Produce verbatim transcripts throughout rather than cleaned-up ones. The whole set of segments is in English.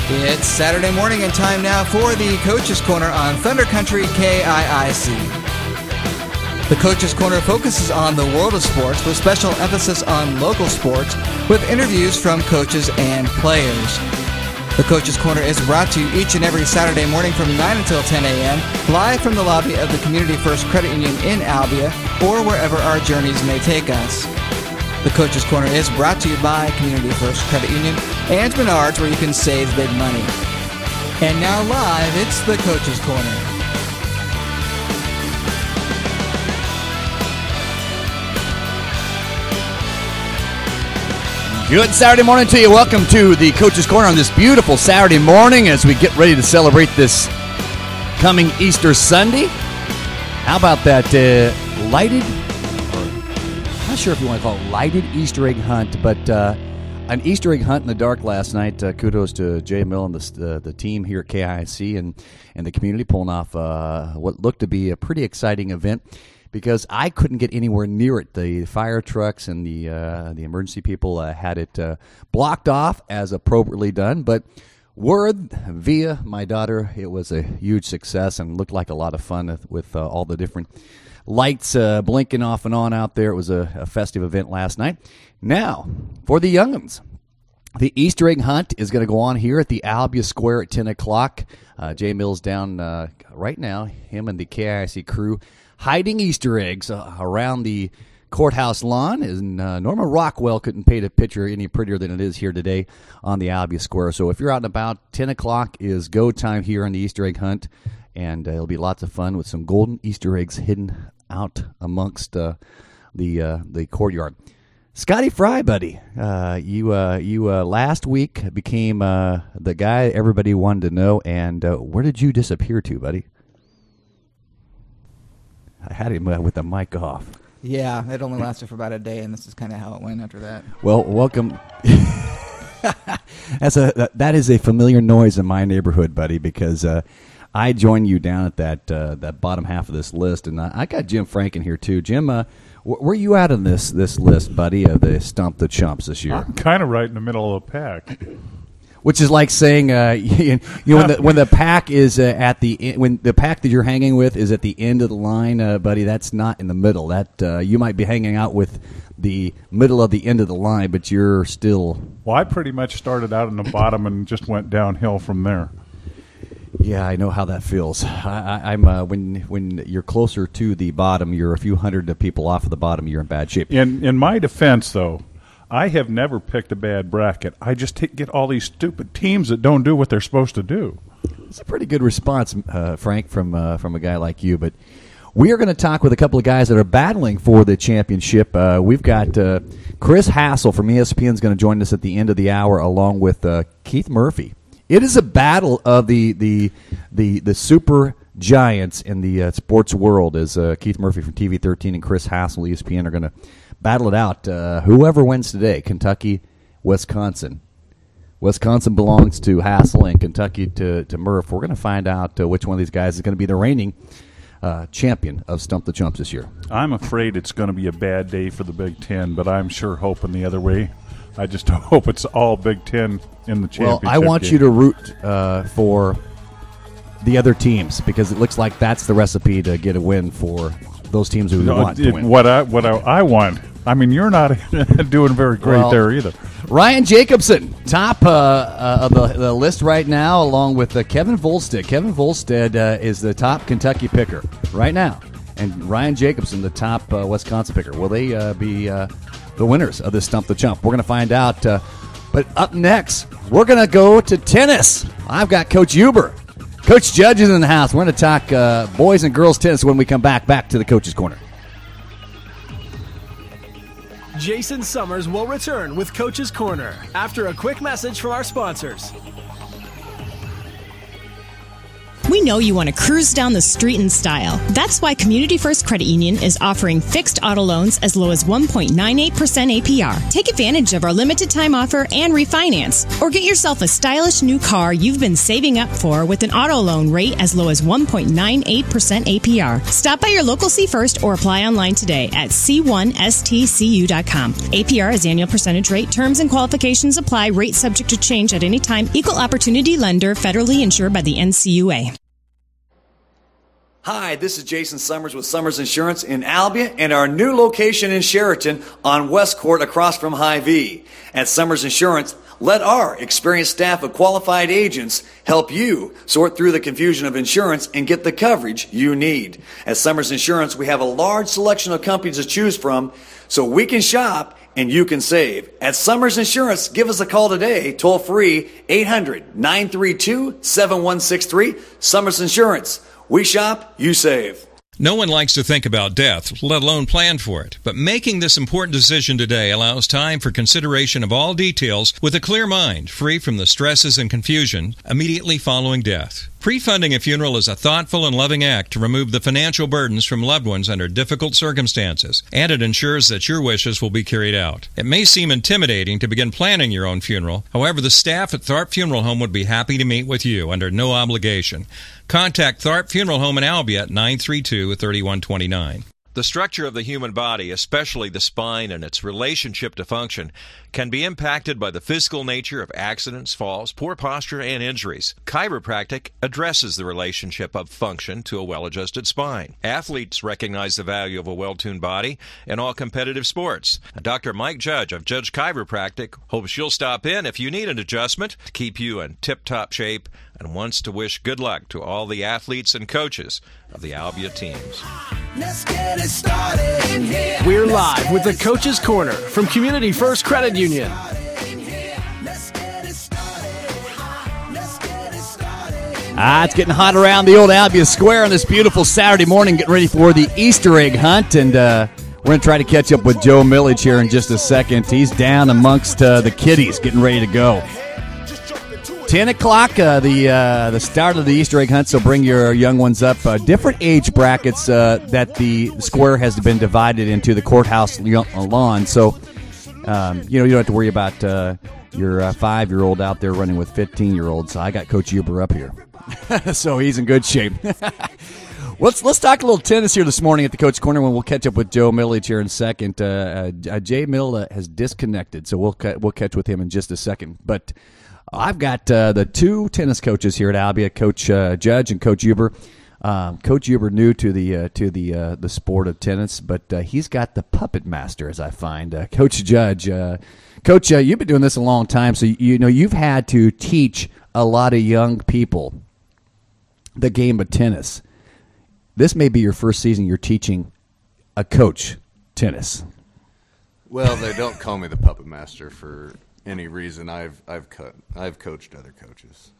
It's Saturday morning and time now for the Coach's Corner on Thunder Country K I I C. The Coach's Corner focuses on the world of sports with special emphasis on local sports with interviews from coaches and players. The Coach's Corner is brought to you each and every Saturday morning from nine until ten a.m. live from the lobby of the Community First Credit Union in Albia or wherever our journeys may take us. The Coach's Corner is brought to you by Community First Credit Union and Menards, where you can save big money. And now live, it's the Coach's Corner. Good Saturday morning to you. Welcome to the Coach's Corner on this beautiful Saturday morning as we get ready to celebrate this coming Easter Sunday. How about that uh, lighted, I'm not sure if you want to call it lighted Easter egg hunt, but uh, an Easter egg hunt in the dark last night. Uh, kudos to Jay Mill and the, uh, the team here at K I C and, and the community pulling off uh, what looked to be a pretty exciting event. Because I couldn't get anywhere near it. The fire trucks and the uh, the emergency people uh, had it uh, blocked off as appropriately done. But word via my daughter, it was a huge success and looked like a lot of fun with, with uh, all the different lights uh, blinking off and on out there. It was a, a festive event last night. Now, for the young'uns, the Easter egg hunt is going to go on here at the Albia Square at ten o'clock. Uh, Jay Mills down uh, right now, him and the K I C crew, hiding Easter eggs uh, around the courthouse lawn. And uh, Norma Rockwell couldn't paint a picture any prettier than it is here today on the Albia Square. So if you're out and about, ten o'clock is go time here on the Easter egg hunt. And uh, it'll be lots of fun with some golden Easter eggs hidden out amongst uh, the uh, the courtyard. Scotty Fry, buddy, uh, you uh, you uh, last week became uh, the guy everybody wanted to know. And uh, where did you disappear to, buddy? I had him uh, with the mic off. Yeah, it only lasted for about a day, and this is kind of how it went after that. Well, welcome. That's a that is a familiar noise in my neighborhood, buddy, because uh, I joined you down at that uh, that bottom half of this list, and I, I got Jim Franken here too. Jim, uh, wh- where are you at on this this list, buddy, of the Stump the Chumps this year? I'm kind of right in the middle of the pack. Which is like saying, uh, you know, when the, when the pack is uh, at the when the pack that you're hanging with is at the end of the line, uh, buddy. That's not in the middle. That uh, you might be hanging out with the middle of the end of the line, but you're still. Well, I pretty much started out in the bottom and just went downhill from there. Yeah, I know how that feels. I, I, I'm uh, when when you're closer to the bottom, you're a few hundred people off of the bottom. You're in bad shape. In in my defense, though, I have never picked a bad bracket. I just t- get all these stupid teams that don't do what they're supposed to do. It's a pretty good response, uh, Frank, from uh, from a guy like you. But we are going to talk with a couple of guys that are battling for the championship. Uh, we've got uh, Chris Hassel from E S P N is going to join us at the end of the hour, along with uh, Keith Murphy. It is a battle of the the the, the super giants in the uh, sports world, as uh, Keith Murphy from T V thirteen and Chris Hassel, E S P N, are going to battle it out. Uh, whoever wins today, Kentucky, Wisconsin. Wisconsin belongs to Hassel and Kentucky to, to Murph. We're going to find out uh, which one of these guys is going to be the reigning uh, champion of Stump the Chumps this year. I'm afraid it's going to be a bad day for the Big Ten, but I'm sure hoping the other way. I just hope it's all Big Ten in the championship. Well, I want game. you to root uh, for the other teams, because it looks like that's the recipe to get a win for those teams who no, want it, to win. What I what I, I want. I mean, you're not doing very great Well, there either. Ryan Jacobson, top uh, uh, of the, the list right now, along with uh, Kevin Volstead. Kevin Volstead uh, is the top Kentucky picker right now, and Ryan Jacobson, the top uh, Wisconsin picker. Will they uh, be uh, the winners of this Stump the Chump? We're going to find out. Uh, but up next, we're going to go to tennis. I've got Coach Huber. Coach Judge is in the house. We're going to talk uh, boys and girls tennis when we come back. Back to the Coach's Corner. Jason Summers will return with Coach's Corner after a quick message from our sponsors. We know you want to cruise down the street in style. That's why Community First Credit Union is offering fixed auto loans as low as one point nine eight percent A P R. Take advantage of our limited time offer and refinance, or get yourself a stylish new car you've been saving up for with an auto loan rate as low as one point nine eight percent A P R. Stop by your local C First or apply online today at c one s t c u dot com. A P R is annual percentage rate. Terms and qualifications apply. Rate subject to change at any time. Equal opportunity lender. Federally insured by the N C U A. Hi, this is Jason Summers with Summers Insurance in Albia and our new location in Sheraton on West Court across from Hy-Vee. At Summers Insurance, let our experienced staff of qualified agents help you sort through the confusion of insurance and get the coverage you need. At Summers Insurance, we have a large selection of companies to choose from, so we can shop and you can save. At Summers Insurance, give us a call today, toll free, eight hundred, nine three two, seven one six three. Summers Insurance. We shop, you save. No one likes to think about death, let alone plan for it. But making this important decision today allows time for consideration of all details with a clear mind, free from the stresses and confusion immediately following death. Pre-funding a funeral is a thoughtful and loving act to remove the financial burdens from loved ones under difficult circumstances, and it ensures that your wishes will be carried out. It may seem intimidating to begin planning your own funeral. However, the staff at Tharp Funeral Home would be happy to meet with you under no obligation. Contact Tharp Funeral Home in Albia at nine three two, three one two nine. The structure of the human body, especially the spine and its relationship to function, can be impacted by the physical nature of accidents, falls, poor posture, and injuries. Chiropractic addresses the relationship of function to a well-adjusted spine. Athletes recognize the value of a well-tuned body in all competitive sports. Doctor Mike Judge of Judge Chiropractic hopes you'll stop in if you need an adjustment to keep you in tip-top shape, and wants to wish good luck to all the athletes and coaches of the Albia teams. Let's get it started in here. We're live with the Coach's Corner from Community First Credit Union. Ah, it's getting hot around the old Albia Square on this beautiful Saturday morning, getting ready for the Easter egg hunt, and uh, we're going to try to catch up with Joe Milledge here in just a second. He's down amongst uh, the kiddies, getting ready to go. ten o'clock, uh, the uh, the start of the Easter egg hunt, so bring your young ones up. Uh, different age brackets uh, that the square has been divided into, the courthouse lawn. So, um, you know, you don't have to worry about uh, your uh, five-year-old out there running with fifteen-year-olds. So I got Coach Huber up here. So he's in good shape. Let's let's talk a little tennis here this morning at the Coach Corner when we'll catch up with Joe Milledge here in a second. Uh, uh, Jay Mill uh, has disconnected, so we'll, ca- we'll catch with him in just a second. But I've got uh, the two tennis coaches here at Albia, Coach uh, Judge and Coach Huber. Um, Coach Huber new to the uh, to the uh, the sport of tennis, but uh, he's got the puppet master, as I find. Uh, Coach Judge, uh, Coach, uh, you've been doing this a long time, so you know you've had to teach a lot of young people the game of tennis. This may be your first season you're teaching a coach tennis. Well, they don't call me the puppet master for any reason. I've I've co- I've coached other coaches.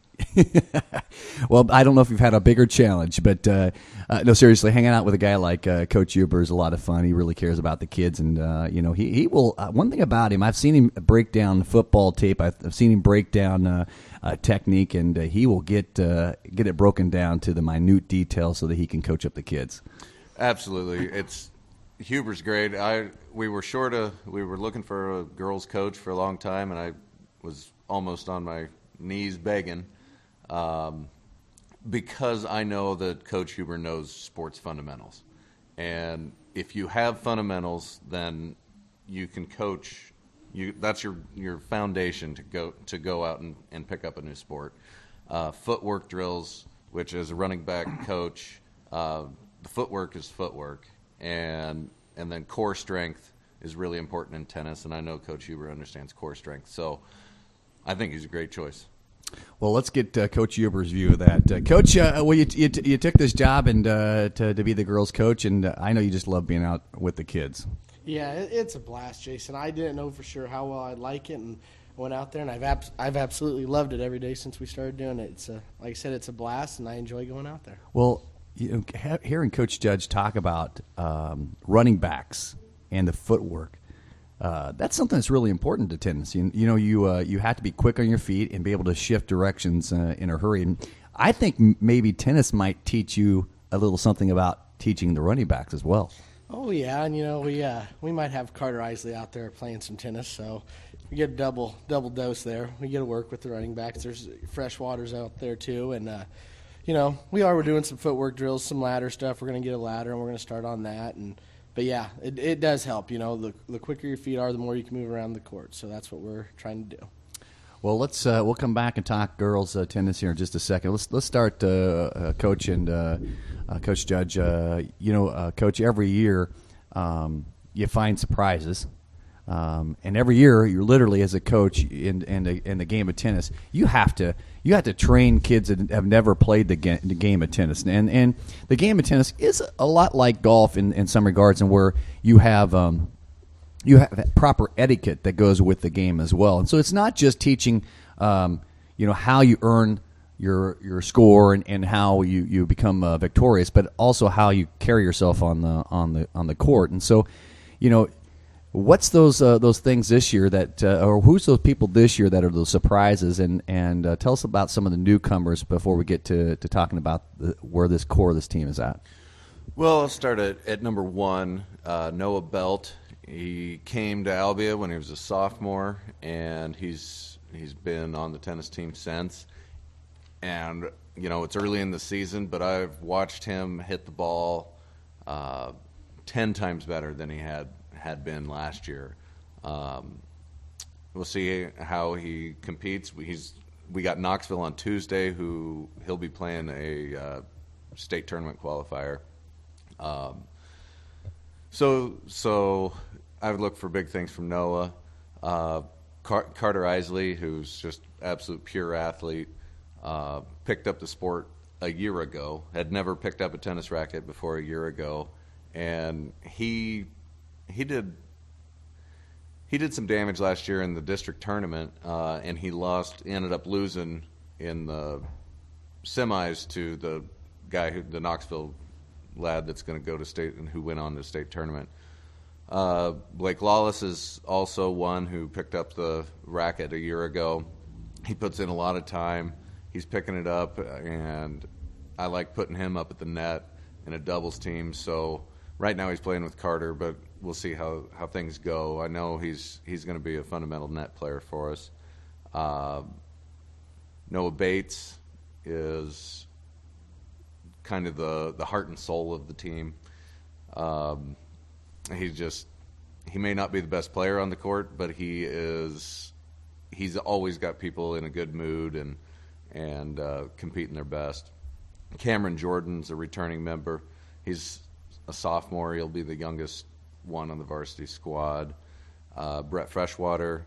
Well, I don't know if you've had a bigger challenge, but uh, uh, no, seriously, hanging out with a guy like uh, Coach Huber is a lot of fun. He really cares about the kids, and uh, you know, he he will. Uh, one thing about him, I've seen him break down football tape. I've, I've seen him break down uh, uh, technique, and uh, he will get uh, get it broken down to the minute details so that he can coach up the kids. Absolutely, it's Huber's great. I we were short of we were looking for a girls coach for a long time, and I was almost on my knees begging. Um, because I know that Coach Huber knows sports fundamentals. And if you have fundamentals, then you can coach. You that's your, your foundation to go to go out and, and pick up a new sport. Uh, footwork drills, which as a running back coach, uh, the footwork is footwork. And and then core strength is really important in tennis, and I know Coach Huber understands core strength. So I think he's a great choice. Well, let's get uh, Coach Huber's view of that. Uh, Coach, uh, well, you, you you took this job and uh, to to be the girls' coach, and uh, I know you just love being out with the kids. Yeah, it, it's a blast, Jason. I didn't know for sure how well I'd like it, and went out there, and I've abs- I've absolutely loved it every day since we started doing it. It's a, like I said, it's a blast, and I enjoy going out there. Well, you know, ha- hearing Coach Judge talk about um, running backs and the footwork. Uh, that's something that's really important to tennis. You, you know, you uh, you have to be quick on your feet and be able to shift directions uh, in a hurry. And I think m- maybe tennis might teach you a little something about teaching the running backs as well. Oh yeah, and you know we uh, we might have Carter Isley out there playing some tennis, so we get a double double dose there. We get to work with the running backs. There's Freshwater's out there too, and uh, you know we are we're doing some footwork drills, some ladder stuff. We're gonna get a ladder and we're gonna start on that. And but yeah, it it does help. You know, the the quicker your feet are, the more you can move around the court. So that's what we're trying to do. Well, let's uh, we'll come back and talk girls uh, tennis here in just a second. Let's let's start, uh, uh, Coach and uh, uh, Coach Judge. Uh, you know, uh, Coach, every year um, you find surprises, um, and every year you're literally as a coach in in the, in the game of tennis, you have to you have to train kids that have never played the, ga- the game of tennis, and and the game of tennis is a lot like golf in, in some regards, and where you have. Um, You have proper etiquette that goes with the game as well, and so it's not just teaching, um, you know, how you earn your your score and, and how you, you become uh, victorious, but also how you carry yourself on the on the on the court. And so, you know, what's those uh, those things this year that, uh, or who's those people this year that are those surprises? And and uh, tell us about some of the newcomers before we get to to talking about the, where this core of this team is at. Well, I'll start at, at number one, uh, Noah Belt. He came to Albia when he was a sophomore, and he's he's been on the tennis team since. And, you know, it's early in the season, but I've watched him hit the ball uh, ten times better than he had, had been last year. Um, we'll see how he competes. He's we got Knoxville on Tuesday, who he'll be playing a uh, state tournament qualifier. Um, so so I would look for big things from Noah. Uh, Car- Carter Isley, who's just absolute pure athlete, uh, picked up the sport a year ago, had never picked up a tennis racket before a year ago, and he he did he did some damage last year in the district tournament, uh, and he lost, ended up losing in the semis to the guy who, the Knoxville lad that's going to go to state and who went on to state tournament. Uh, Blake Lawless is also one who picked up the racket a year ago. He puts in a lot of time. He's picking it up, and I like putting him up at the net in a doubles team. So right now he's playing with Carter, but we'll see how, how things go. I know he's he's going to be a fundamental net player for us. Uh, Noah Bates is kind of the, the heart and soul of the team. Um, He's just, he may not be the best player on the court, but he is, he's always got people in a good mood and and uh, competing their best. Cameron Jordan's a returning member. He's a sophomore. He'll be the youngest one on the varsity squad. Uh, Brett Freshwater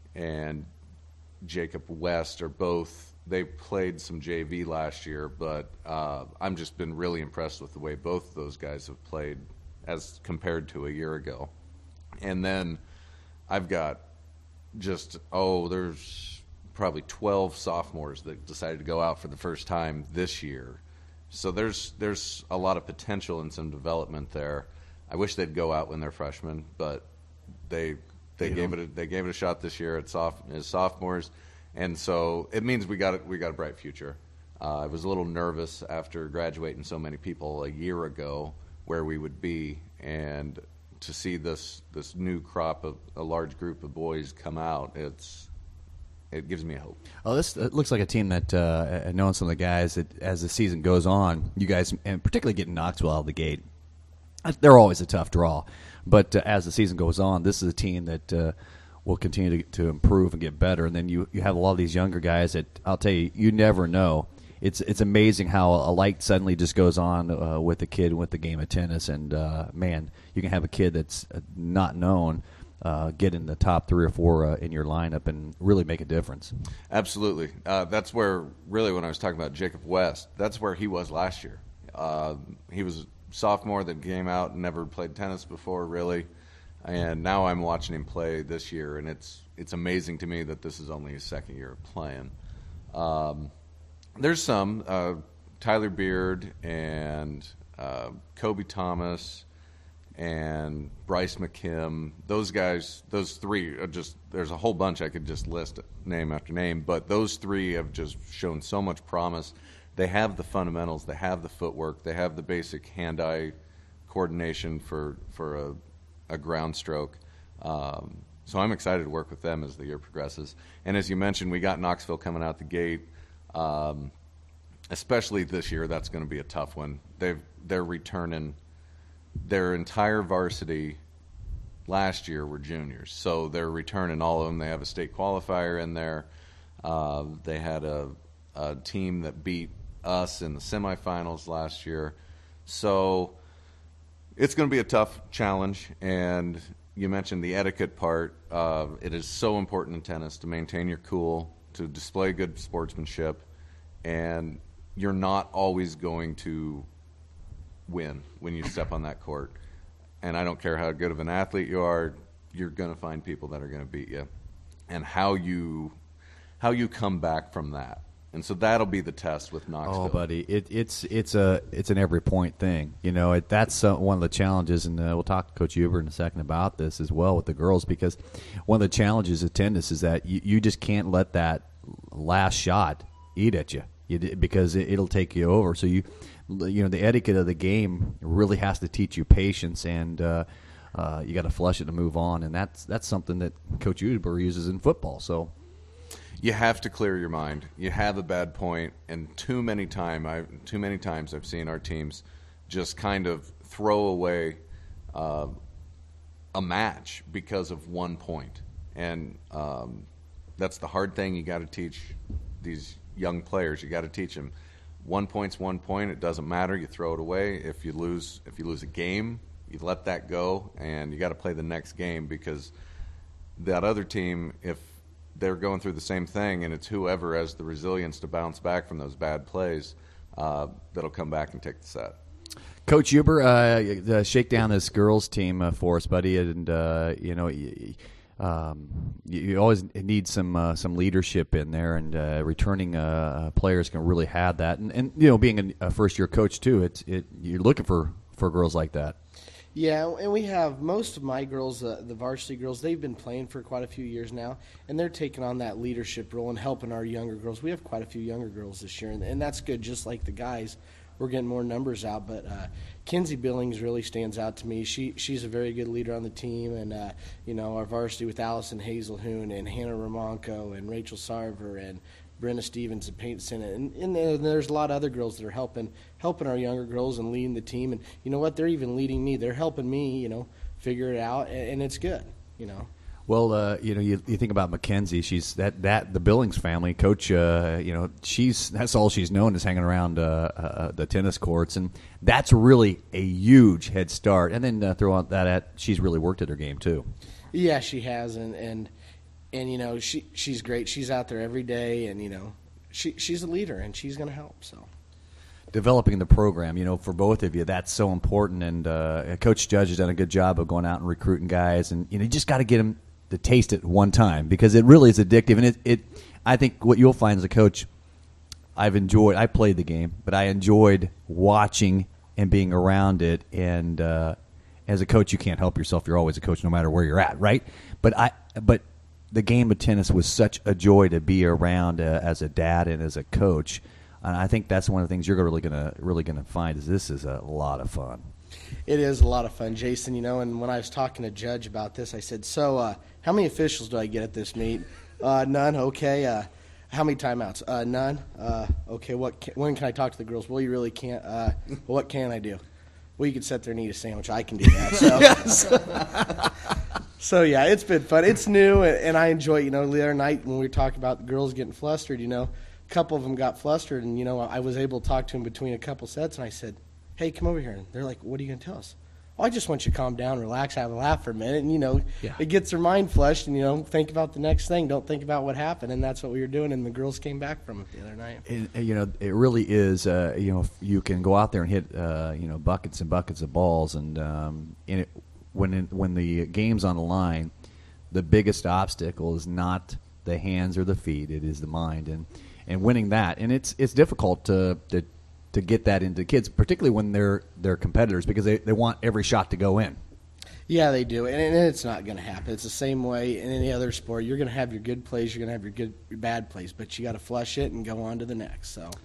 and Jacob West are both, they played some J V last year, but uh, I've just been really impressed with the way both of those guys have played as compared to a year ago. And then I've got just, oh, there's probably twelve sophomores that decided to go out for the first time this year. So there's there's a lot of potential and some development there. I wish they'd go out when they're freshmen, but they they you gave know. it a, they gave it a shot this year at soph, as sophomores, and so it means we got we got a bright future. Uh, I was a little nervous after graduating so many people a year ago where we would be, and to see this this new crop of a large group of boys come out, it's it gives me hope. Oh, this it looks like a team that, uh, knowing some of the guys, that as the season goes on, you guys, and particularly getting Knoxville out of the gate, they're always a tough draw. But uh, as the season goes on, this is a team that uh, will continue to, to improve and get better. And then you, you have a lot of these younger guys that, I'll tell you, you never know. It's it's amazing how a light suddenly just goes on uh, with a kid with the game of tennis. And, uh, man, you can have a kid that's not known uh, get in the top three or four uh, in your lineup and really make a difference. Absolutely. Uh, that's where, really, when I was talking about Jacob West, that's where he was last year. Uh, he was a sophomore that came out and never played tennis before, really. And now I'm watching him play this year, and it's it's amazing to me that this is only his second year of playing. Um, there's some, uh, Tyler Beard and uh, Kobe Thomas and Bryce McKim, those guys, those three are just, there's a whole bunch I could just list name after name, but those three have just shown so much promise. they have the fundamentals, they have the footwork, they have the basic hand-eye coordination for for a, a ground stroke. Um, so I'm excited to work with them as the year progresses. And as you mentioned, we got Knoxville coming out the gate. Um, especially this year, that's going to be a tough one. They've they're returning their entire varsity. Last year were juniors, so they're returning all of them. They have a state qualifier in there. Uh, they had a, a team that beat us in the semifinals last year. So it's going to be a tough challenge. And you mentioned the etiquette part. Uh, it is so important in tennis to maintain your cool, to display good sportsmanship, and you're not always going to win when you step on that court. And I don't care how good of an athlete you are, you're going to find people that are going to beat you, and how you how you come back from that. And so that'll be the test with Knoxville. Oh, buddy, it, it's it's a it's an every point thing. You know, it, that's uh, one of the challenges, and uh, we'll talk to Coach Huber in a second about this as well with the girls, because one of the challenges of tennis is that you, you just can't let that last shot eat at you, you because it, it'll take you over. So you. You know, the etiquette of the game really has to teach you patience, and uh, uh, you got to flush it to move on, and that's that's something that Coach Huber uses in football. So you have to clear your mind. You have a bad point, and too many time, I too many times I've seen our teams just kind of throw away uh, a match because of one point, and um, that's the hard thing you got to teach these young players. You got to teach them. One point's one point. It doesn't matter. You throw it away. If you lose, if you lose a game, you let that go, and you got to play the next game, because that other team, if they're going through the same thing, and it's whoever has the resilience to bounce back from those bad plays, uh, that'll come back and take the set. Coach Huber, uh, uh, shake down this girls team uh, for us, buddy, and uh, you know. Y- Um, you, you always need some uh, some leadership in there, and uh, returning uh, players can really have that. And, and you know, being a, a first year coach too, it's it you're looking for, for girls like that. Yeah, and we have most of my girls, uh, the varsity girls. They've been playing for quite a few years now, and they're taking on that leadership role and helping our younger girls. We have quite a few younger girls this year, and, and that's good. Just like the guys, we're getting more numbers out. But uh, Kinsey Billings really stands out to me. She she's a very good leader on the team, and uh, you know, our varsity with Allison Hazelhoon and Hannah Romanko and Rachel Sarver and Brenna Stevens and Peyton Sinnott, and, and there's a lot of other girls that are helping helping our younger girls and leading the team. And you know what? They're even leading me. They're helping me, you know, figure it out, and, and it's good, you know. Well, uh, you know, you, you think about Mackenzie. She's that, that the Billings family, Coach. Uh, you know, she's that's all she's known is hanging around uh, uh, the tennis courts, and that's really a huge head start. And then uh, throw out that at she's really worked at her game too. Yeah, she has, and and and you know, she she's great. She's out there every day, and you know, she she's a leader, and she's going to help. So. Developing the program, you know, for both of you, that's so important. And uh, Coach Judge has done a good job of going out and recruiting guys, and you know, you just got to get them to taste it one time, because it really is addictive. And it, it, I think what you'll find as a coach, I've enjoyed, I played the game, but I enjoyed watching and being around it. And uh, as a coach, you can't help yourself. You're always a coach no matter where you're at, right? But I, but the game of tennis was such a joy to be around uh, as a dad and as a coach. And I think that's one of the things you're really gonna really gonna find is this is a lot of fun. It is a lot of fun, Jason. You know, and when I was talking to Judge about this, I said, "So, uh, how many officials do I get at this meet? Uh, none. Okay. Uh, how many timeouts? Uh, none. Uh, okay. What? Can, when can I talk to the girls? Well, you really can't. Uh, well, what can I do? Well, you can sit there and eat a sandwich. I can do that. So, yes. So yeah, it's been fun. It's new, and, and I enjoy it. You know, the other night when we were talking about the girls getting flustered, you know, a couple of them got flustered, and you know, I was able to talk to them between a couple sets, and I said, "Hey, come over here." And they're like, "What are you going to tell us?" Well, I just want you to calm down, relax, have a laugh for a minute, and, you know, yeah. It gets their mind flushed, and, you know, think about the next thing. Don't think about what happened, and that's what we were doing, and the girls came back from it the other night. And, you know, it really is, uh, you know, you can go out there and hit, uh, you know, buckets and buckets of balls, and, um, and it, when, it, when the game's on the line, the biggest obstacle is not the hands or the feet, it is the mind, and, and winning that. And it's it's difficult to to to get that into kids, particularly when they're they're competitors, because they, they want every shot to go in. Yeah, they do, and, and it's not going to happen. It's the same way in any other sport. You're going to have your good plays, you're going to have your good your bad plays, but you got to flush it and go on to the next. So,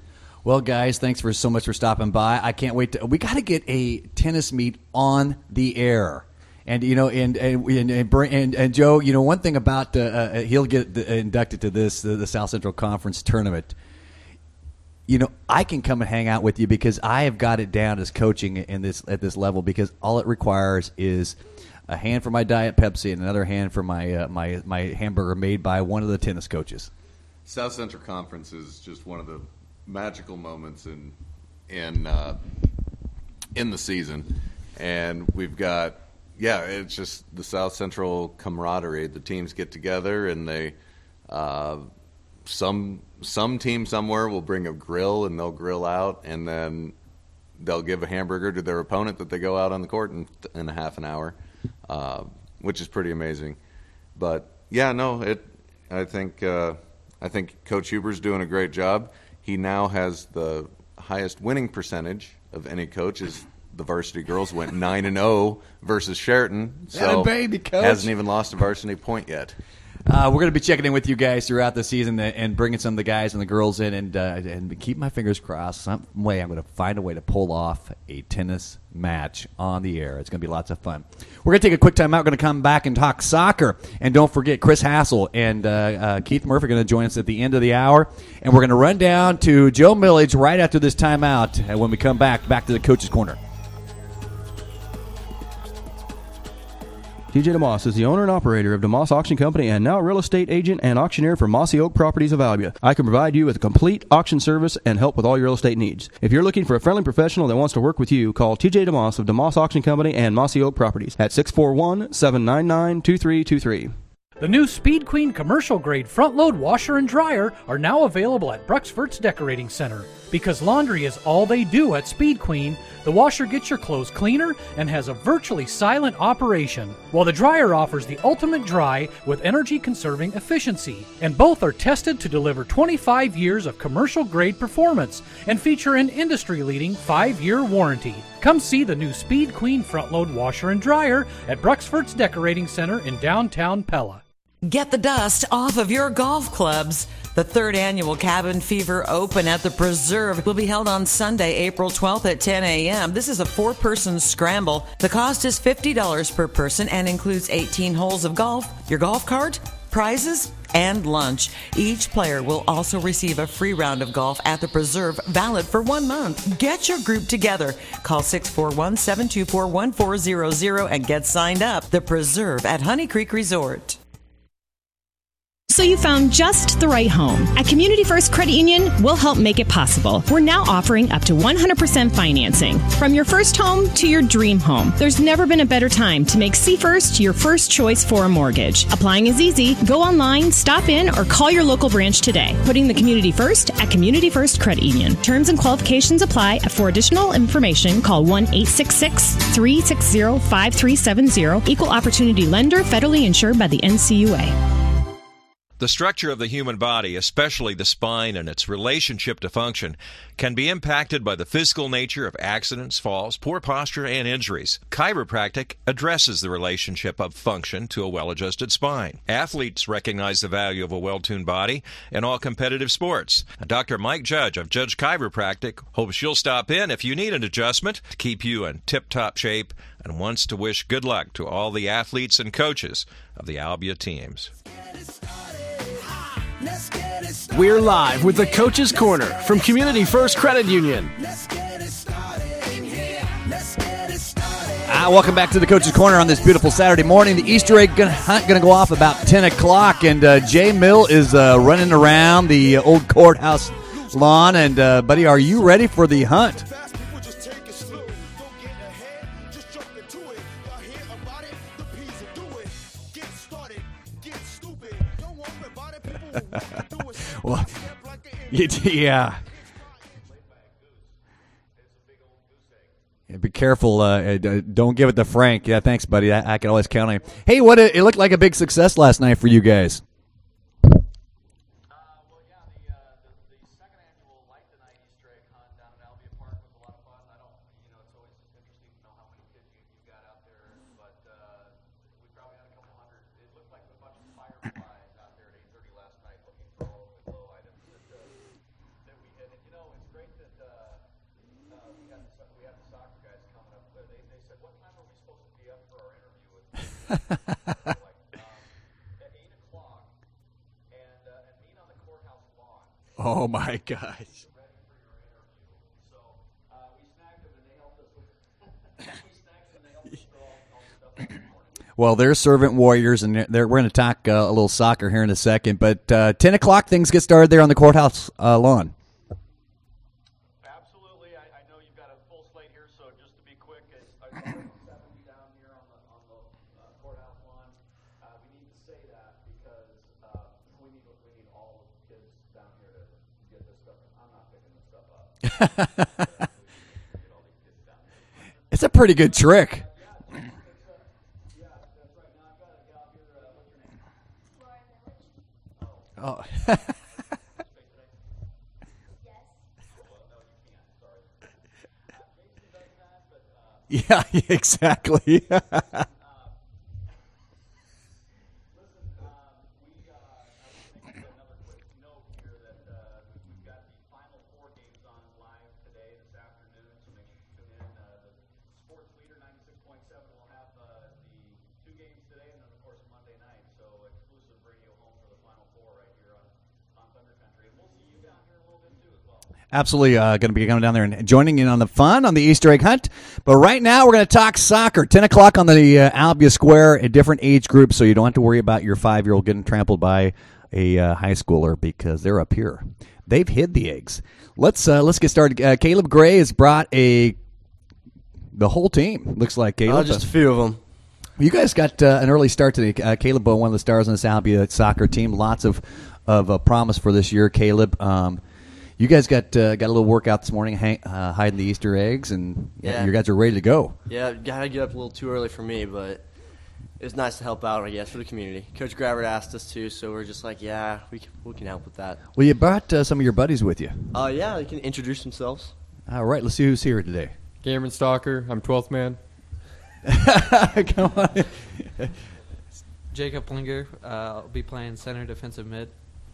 Well, guys, thanks for so much for stopping by. I can't wait to. We got to get a tennis meet on the air. And you know, and and and and, and, and Joe, you know, one thing about uh, uh, he'll get the, inducted to this the, the South Central Conference tournament. You know, I can come and hang out with you because I have got it down as coaching in this at this level. Because all it requires is a hand for my Diet Pepsi and another hand for my uh, my my hamburger made by one of the tennis coaches. South Central Conference is just one of the magical moments in in uh, in the season, and we've got. Yeah, it's just the South Central camaraderie. The teams get together, and they uh, some some team somewhere will bring a grill, and they'll grill out, and then they'll give a hamburger to their opponent that they go out on the court in, in a half an hour, uh, which is pretty amazing. But yeah, no, it. I think uh, I think Coach Huber's doing a great job. He now has the highest winning percentage of any coach. Is the varsity girls went nine and zero versus Sheraton, so baby, coach. Hasn't even lost a varsity point yet. Uh, we're going to be checking in with you guys throughout the season and bringing some of the guys and the girls in, and uh, and keep my fingers crossed. Some way I'm going to find a way to pull off a tennis match on the air. It's going to be lots of fun. We're going to take a quick time out. We're going to come back and talk soccer, and don't forget Chris Hassel and uh, uh, Keith Murphy are going to join us at the end of the hour, and we're going to run down to Joe Millage right after this timeout. And when we come back, back to the Coach's Corner. T J DeMoss is the owner and operator of DeMoss Auction Company and now real estate agent and auctioneer for Mossy Oak Properties of Albia. I can provide you with a complete auction service and help with all your real estate needs. If you're looking for a friendly professional that wants to work with you, call T J DeMoss of DeMoss Auction Company and Mossy Oak Properties at six four one, seven nine nine, two three two three. The new Speed Queen commercial grade front load washer and dryer are now available at Bruxford's Decorating Center. Because laundry is all they do at Speed Queen, the washer gets your clothes cleaner and has a virtually silent operation, while the dryer offers the ultimate dry with energy conserving efficiency. And both are tested to deliver twenty-five years of commercial grade performance and feature an industry leading five year warranty. Come see the new Speed Queen front load washer and dryer at Bruxford's Decorating Center in downtown Pella. Get the dust off of your golf clubs. The third annual Cabin Fever Open at the Preserve will be held on Sunday, April twelfth at ten a.m. This is a four-person scramble. The cost is fifty dollars per person and includes eighteen holes of golf, your golf cart, prizes, and lunch. Each player will also receive a free round of golf at the Preserve, valid for one month. Get your group together. Call six four one, seven two four, one four zero zero and get signed up. The Preserve at Honey Creek Resort. So you found just the right home. At Community First Credit Union, we'll help make it possible. We're now offering up to one hundred percent financing. From your first home to your dream home. There's never been a better time to make C First your first choice for a mortgage. Applying is easy. Go online, stop in, or call your local branch today. Putting the community first at Community First Credit Union. Terms and qualifications apply. For additional information, call one eight six six, three six zero, five three seven zero. Equal Opportunity Lender, federally insured by the N C U A. The structure of the human body, especially the spine and its relationship to function, can be impacted by the physical nature of accidents, falls, poor posture, and injuries. Chiropractic addresses the relationship of function to a well-adjusted spine. Athletes recognize the value of a well-tuned body in all competitive sports. Doctor Mike Judge of Judge Chiropractic hopes you'll stop in if you need an adjustment to keep you in tip-top shape and wants to wish good luck to all the athletes and coaches of the Albia teams. We're live with the Coach's Corner from Community First Credit Union. Ah, welcome back to the Coach's Corner on this beautiful Saturday morning. The Easter egg hunt going to go off about ten o'clock, and uh, Jay Mill is uh, running around the old courthouse lawn. And, uh, buddy, are you ready for the hunt? Well, yeah. Yeah, be careful. Uh, don't give it to Frank. Yeah, thanks, buddy. I, I can always count on you. Hey, what? A, it looked like a big success last night for you guys. Great to Oh my gosh. Well, they're servant warriors, and they're, we're going to talk uh, a little soccer here in a second. But uh, ten o'clock, things get started there on the courthouse uh, lawn. Absolutely. I, I know you've got a full slate here, so just to be quick, it's seventy down here on the, on the uh, courthouse lawn. Uh, we need to say that because uh, we need we need all the kids down here to get this stuff. I'm not picking this stuff up. It's a pretty good trick. Oh. Yeah, exactly. Absolutely uh, going to be coming down there and joining in on the fun on the Easter egg hunt. But right now we're going to talk soccer. ten o'clock on the uh, Albia Square, a different age group, so you don't have to worry about your five-year-old getting trampled by a uh, high schooler because they're up here. They've hid the eggs. Let's uh, let's get started. Uh, Caleb Gray has brought a the whole team. Looks like Caleb. Oh, just a few of them. You guys got uh, an early start today. Uh, Caleb, one of the stars on this Albia soccer team. Lots of of uh, promise for this year, Caleb. Um, You guys got uh, got a little workout this morning, hang, uh, hiding the Easter eggs, and yeah. you guys are ready to go. Yeah, got to get up a little too early for me, but it was nice to help out, I guess, for the community. Coach Gravert asked us to, so we're just like, yeah, we can, we can help with that. Well, you brought uh, some of your buddies with you. Uh, yeah, they can introduce themselves. All right, let's see who's here today. Cameron Stalker, I'm twelfth man. Come on. Jacob Linger, uh, I'll be playing center defensive mid.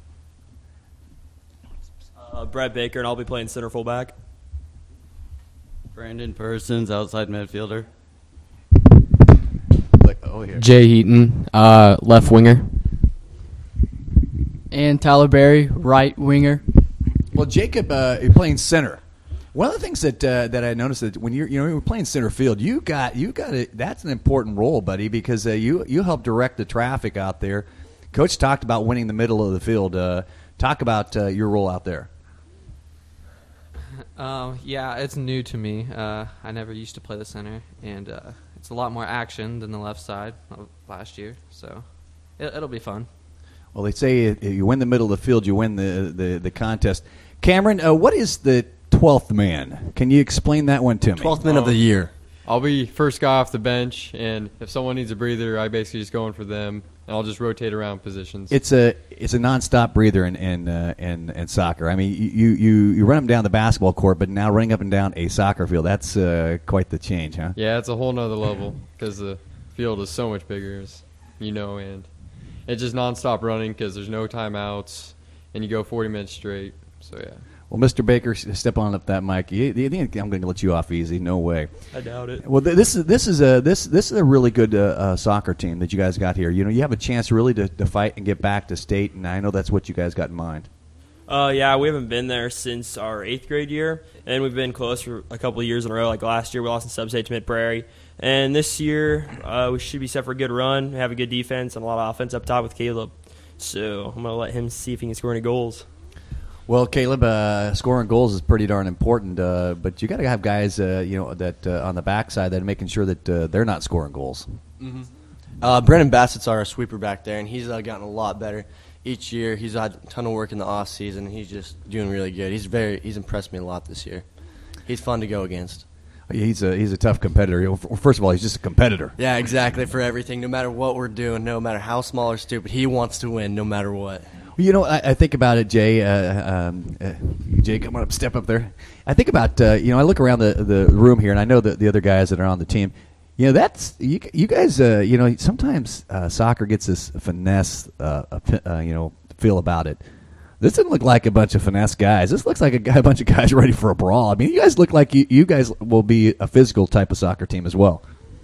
Uh, Brad Baker, and I'll be playing center fullback. Brandon Persons, outside midfielder. Oh, here. Jay Heaton, uh, left winger. And Tyler Berry, right winger. Well, Jacob, uh, you're playing center. One of the things that uh, that I noticed that when you're you know you're playing center field, you got you got a, that's an important role, buddy, because uh, you you help direct the traffic out there. Coach talked about winning the middle of the field. Uh, talk about uh, your role out there. Uh, yeah, it's new to me. Uh, I never used to play the center, and uh, it's a lot more action than the left side of last year, so it, it'll be fun. Well, they say if you win the middle of the field, you win the the, the contest. Cameron, uh, what is the twelfth man? Can you explain that one to me? twelfth man of the year. I'll be first guy off the bench, and if someone needs a breather, I basically just go in for them, and I'll just rotate around positions. It's a it's a nonstop breather in in uh, in, in soccer. I mean, you, you you run them down the basketball court, but now running up and down a soccer field, that's uh, quite the change, huh? Yeah, it's a whole nother level because the field is so much bigger, as you know, and it's just nonstop running because there's no timeouts, and you go forty minutes straight. So yeah. Well, Mister Baker, step on up that mic. You, you think I'm going to let you off easy? No way. I doubt it. Well, this is this is a this this is a really good uh, uh, soccer team that you guys got here. You know, you have a chance really to, to fight and get back to state, and I know that's what you guys got in mind. Uh, yeah, we haven't been there since our eighth grade year, and we've been close for a couple of years in a row. Like last year, we lost in sub-state to Mid-Prairie, and this year uh, we should be set for a good run. We have a good defense and a lot of offense up top with Caleb. So I'm going to let him see if he can score any goals. Well, Caleb, uh, scoring goals is pretty darn important, uh, but you got to have guys, uh, you know, that uh, on the backside that are making sure that uh, they're not scoring goals. Mm-hmm. Uh, Brennan Bassett's our sweeper back there, and he's uh, gotten a lot better each year. He's had a ton of work in the off season, and he's just doing really good. He's very he's impressed me a lot this year. He's fun to go against. He's a he's a tough competitor. First of all, he's just a competitor. Yeah, exactly. For everything, no matter what we're doing, no matter how small or stupid, he wants to win, no matter what. Well, you know, I, I think about it, Jay. Uh, um, uh, Jay, come on up, step up there. I think about uh, you know, I look around the the room here, and I know that the other guys that are on the team. You know, that's you. You guys. Uh, you know, sometimes uh, soccer gets this finesse, uh, uh, you know, feel about it. This doesn't look like a bunch of finesse guys. This looks like a, guy, a bunch of guys ready for a brawl. I mean, you guys look like you, you guys will be a physical type of soccer team as well.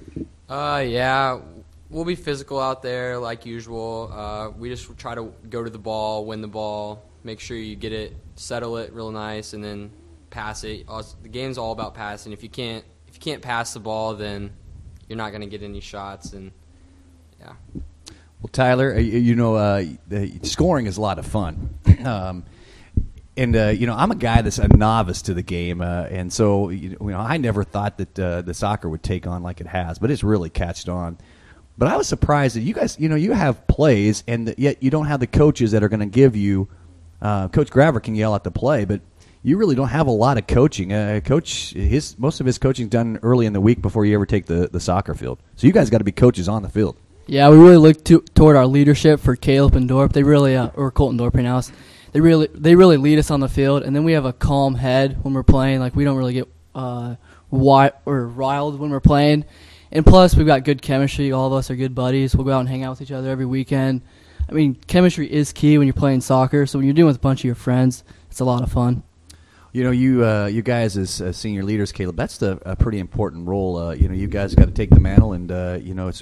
Uh, yeah, we'll be physical out there like usual. Uh, we just try to go to the ball, win the ball, make sure you get it, settle it real nice, and then pass it. The game's all about passing. If you can't, if you can't pass the ball, then you're not going to get any shots. And yeah. Well, Tyler, uh, you know, uh, scoring is a lot of fun. Um, And, uh, you know, I'm a guy that's a novice to the game, uh, and so, you know, I never thought that uh, the soccer would take on like it has, but it's really catched on. But I was surprised that you guys, you know, you have plays, and yet you don't have the coaches that are going to give you uh, – Coach Graver can yell at the play, but you really don't have a lot of coaching. Uh, Coach, his most of his coaching done early in the week before you ever take the, the soccer field. So you guys got to be coaches on the field. Yeah, we really look to, toward our leadership for Caleb and Dorp. They really uh, – or Colton Dorp right now. They really they really lead us on the field, and then we have a calm head when we're playing. Like, we don't really get uh, wi- or riled when we're playing. And plus, we've got good chemistry. All of us are good buddies. We'll go out and hang out with each other every weekend. I mean, chemistry is key when you're playing soccer. So when you're doing it with a bunch of your friends, it's a lot of fun. You know, you uh, you guys as uh, senior leaders, Caleb, that's the, a pretty important role. Uh, you know, you guys got to take the mantle, and uh, you know, it's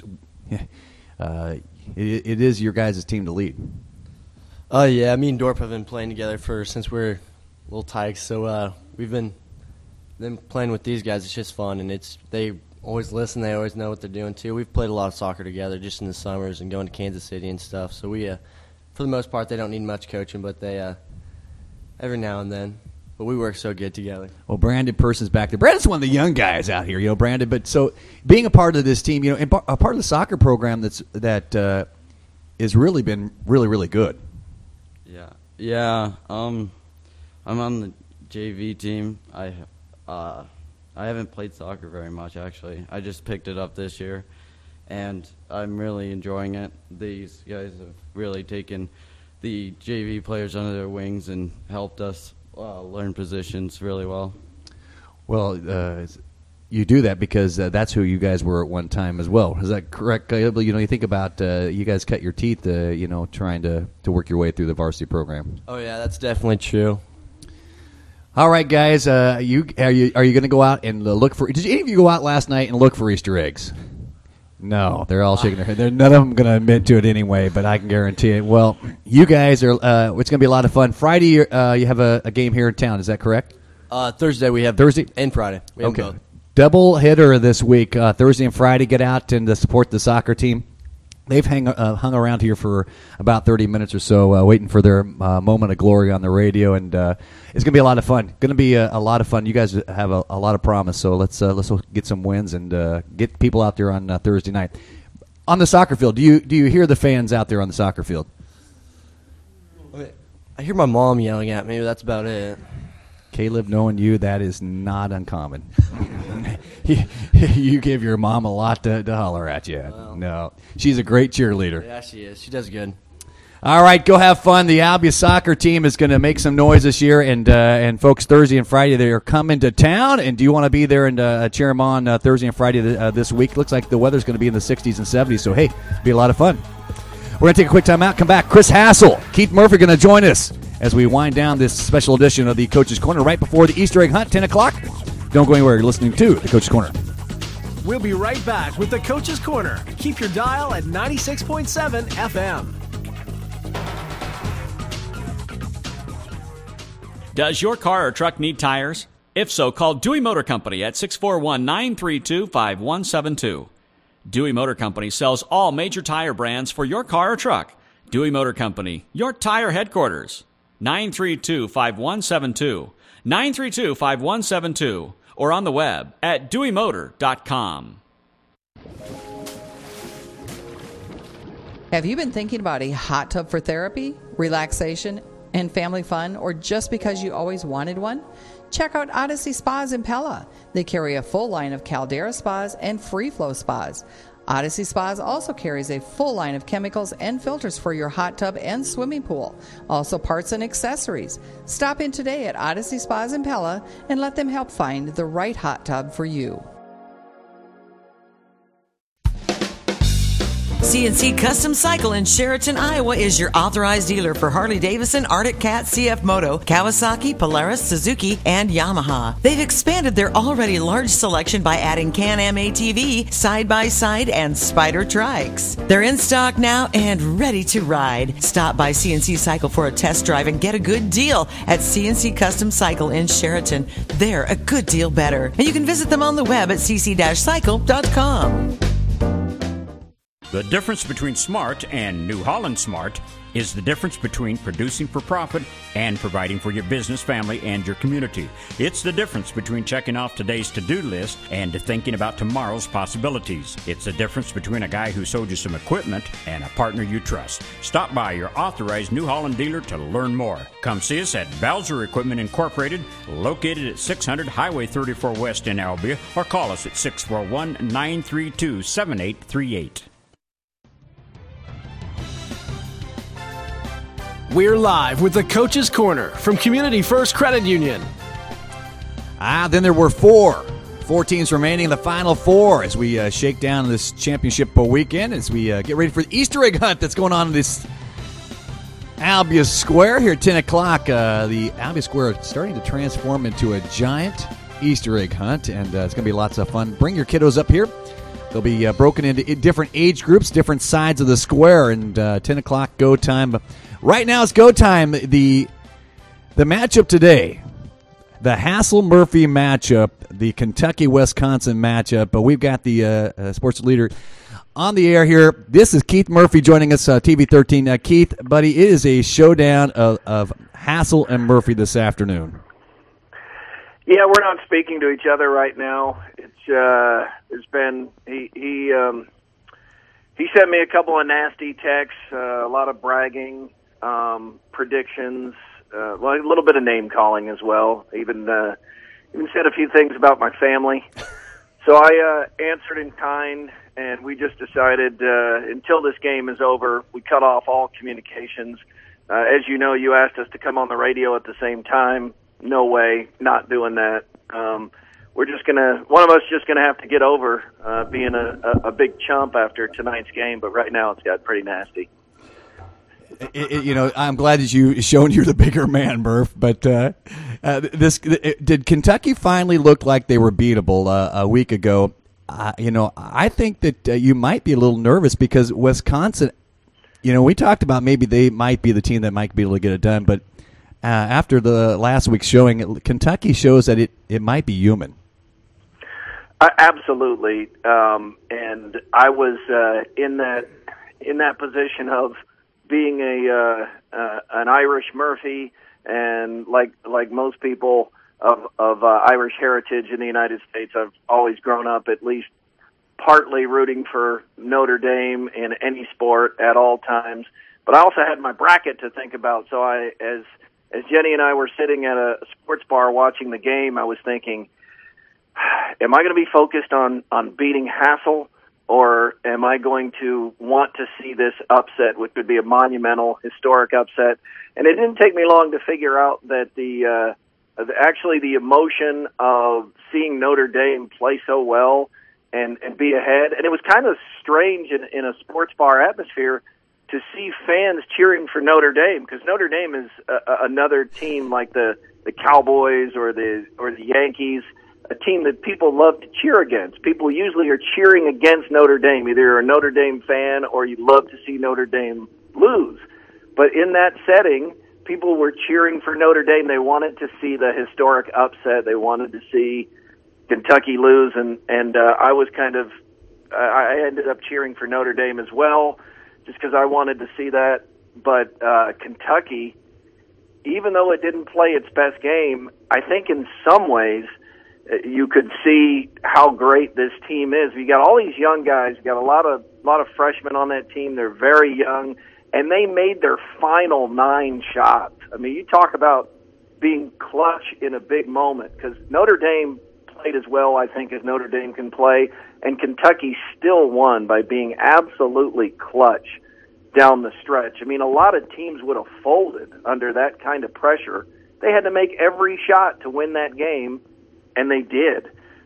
uh, it, it is your guys' team to lead. Oh, uh, yeah, me and Dorp have been playing together for since we're little tykes, so uh, we've been them playing with these guys. It's just fun, and it's they always listen. They always know what they're doing, too. We've played a lot of soccer together just in the summers and going to Kansas City and stuff, so we, uh, for the most part, they don't need much coaching, but they, uh, every now and then, but we work so good together. Well, Brandon Person's back there. Brandon's one of the young guys out here, you know, Brandon, but so being a part of this team, you know, and a part of the soccer program that's that uh, has really been really, really good. Yeah, yeah. Um, I'm on the J V team. I, uh, I haven't played soccer very much actually. I just picked it up this year, and I'm really enjoying it. These guys have really taken the J V players under their wings and helped us uh, learn positions really well. Well, uh, you do that because uh, that's who you guys were at one time as well. Is that correct, Caleb? You know, you think about uh, you guys cut your teeth, uh, you know, trying to, to work your way through the varsity program. Oh yeah, that's definitely true. All right, guys, uh, you are you are you going to go out and uh, look for? Did any of you go out last night and look for Easter eggs? No, they're all shaking their head. They're, none of them going to admit to it anyway, but I can guarantee it. Well, you guys are. Uh, it's going to be a lot of fun. Friday, uh, you have a, a game here in town. Is that correct? Uh, Thursday we have Thursday and Friday. We have okay. both. Double hitter this week, uh, Thursday and Friday. Get out and uh, support the soccer team. They've hang, uh, hung around here for about thirty minutes or so, uh, waiting for their uh, moment of glory on the radio, and uh, it's going to be a lot of fun. Going to be a, a lot of fun. You guys have a, a lot of promise, so let's uh, let's get some wins and uh, get people out there on uh, Thursday night on the soccer field. Do you do you hear the fans out there on the soccer field? I hear my mom yelling at me. But that's about it. Caleb, knowing you, that is not uncommon. You give your mom a lot to, to holler at you. Well, no, she's a great cheerleader. Yeah, she is. She does good. All right, go have fun. The Albia soccer team is going to make some noise this year, and uh, and folks, Thursday and Friday they are coming to town. And do you want to be there and uh, cheer them on uh, Thursday and Friday th- uh, this week? Looks like the weather's going to be in the sixties and seventies, so hey, be a lot of fun. We're going to take a quick time out. Come back. Chris Hassel, Keith Murphy are going to join us as we wind down this special edition of the Coach's Corner right before the Easter egg hunt, ten o'clock. Don't go anywhere. You're listening to the Coach's Corner. We'll be right back with the Coach's Corner. Keep your dial at ninety-six point seven F M. Does your car or truck need tires? If so, call Dewey Motor Company at six four one, nine three two, five one seven two. Dewey Motor Company sells all major tire brands for your car or truck. Dewey Motor Company, your tire headquarters. nine three two, five one seven two. nine three two, five one seven two. Or on the web at dewey motor dot com. Have you been thinking about a hot tub for therapy, relaxation, and family fun, or just because you always wanted one? Check out Odyssey Spas in Pella. They carry a full line of Caldera spas and free flow spas. Odyssey Spas also carries a full line of chemicals and filters for your hot tub and swimming pool. Also parts and accessories. Stop in today at Odyssey Spas in Pella and let them help find the right hot tub for you. C N C Custom Cycle in Sheraton, Iowa is your authorized dealer for Harley-Davidson, Arctic Cat, C F Moto, Kawasaki, Polaris, Suzuki, and Yamaha. They've expanded their already large selection by adding Can-Am A T V, side-by-side, and Spider trikes. They're in stock now and ready to ride. Stop by C N C Cycle for a test drive and get a good deal at C N C Custom Cycle in Sheraton. They're a good deal better. And you can visit them on the web at c c cycle dot com. The difference between smart and New Holland Smart is the difference between producing for profit and providing for your business, family, and your community. It's the difference between checking off today's to-do list and thinking about tomorrow's possibilities. It's the difference between a guy who sold you some equipment and a partner you trust. Stop by your authorized New Holland dealer to learn more. Come see us at Bowser Equipment Incorporated, located at six hundred Highway thirty-four West in Albia, or call us at six four one, nine three two, seven eight three eight. We're live with the Coach's Corner from Community First Credit Union. Ah, then there were four. Four teams remaining in the Final Four as we uh, shake down this championship weekend, as we uh, get ready for the Easter egg hunt that's going on in this Albia Square here at ten o'clock. Uh, the Albia Square is starting to transform into a giant Easter egg hunt, and uh, it's going to be lots of fun. Bring your kiddos up here. They'll be uh, broken into different age groups, different sides of the square, and uh, ten o'clock go time. Right now it's go time. The the matchup today, the Hassel-Murphy matchup, the Kentucky-Wisconsin matchup. But we've got the uh, uh, sports leader on the air here. This is Keith Murphy joining us, uh, T V thirteen. Uh, Keith, buddy, it is a showdown of, of Hassel and Murphy this afternoon. Yeah, we're not speaking to each other right now. It's uh, it's been he he um, he sent me a couple of nasty texts, uh, a lot of bragging, um, predictions, uh, well, a little bit of name calling as well. Even uh, even said a few things about my family. So I uh, answered in kind, and we just decided uh, until this game is over, we cut off all communications. Uh, as you know, you asked us to come on the radio at the same time. No way, not doing that. Um, we're just gonna, one of us just gonna have to get over uh, being a, a, a big chump after tonight's game. But right now, it's got pretty nasty. It, it, you know, I'm glad that you shown you're the bigger man, Murph. But uh, uh, this it, did Kentucky finally look like they were beatable uh, a week ago? Uh, you know, I think that uh, you might be a little nervous because Wisconsin. You know, we talked about maybe they might be the team that might be able to get it done, but. Uh, after the last week's showing, Kentucky shows that it, it might be human. Uh, absolutely, um, and I was uh, in that in that position of being a uh, uh, an Irish Murphy, and like like most people of of uh, Irish heritage in the United States, I've always grown up at least partly rooting for Notre Dame in any sport at all times. But I also had my bracket to think about, so I as As Jenny and I were sitting at a sports bar watching the game, I was thinking, am I going to be focused on, on beating Hassel, or am I going to want to see this upset, which would be a monumental, historic upset? And it didn't take me long to figure out that the uh, actually the emotion of seeing Notre Dame play so well and, and be ahead, and it was kind of strange in, in a sports bar atmosphere to see fans cheering for Notre Dame, because Notre Dame is uh, another team like the, the Cowboys or the or the Yankees, a team that people love to cheer against. People usually are cheering against Notre Dame. Either you're a Notre Dame fan or you love to see Notre Dame lose. But in that setting, people were cheering for Notre Dame. They wanted to see the historic upset. They wanted to see Kentucky lose, and, and uh, I was kind of – I ended up cheering for Notre Dame as well, just because I wanted to see that. But uh, Kentucky, even though it didn't play its best game, I think in some ways you could see how great this team is. You got all these young guys. You got a lot of lot of freshmen on that team. They're very young, and they made their final nine shots. I mean, you talk about being clutch in a big moment, because Notre Dame played as well, I think, as Notre Dame can play, and Kentucky still won by being absolutely clutch down the stretch. I mean, a lot of teams would have folded under that kind of pressure. They had to make every shot to win that game, and they did.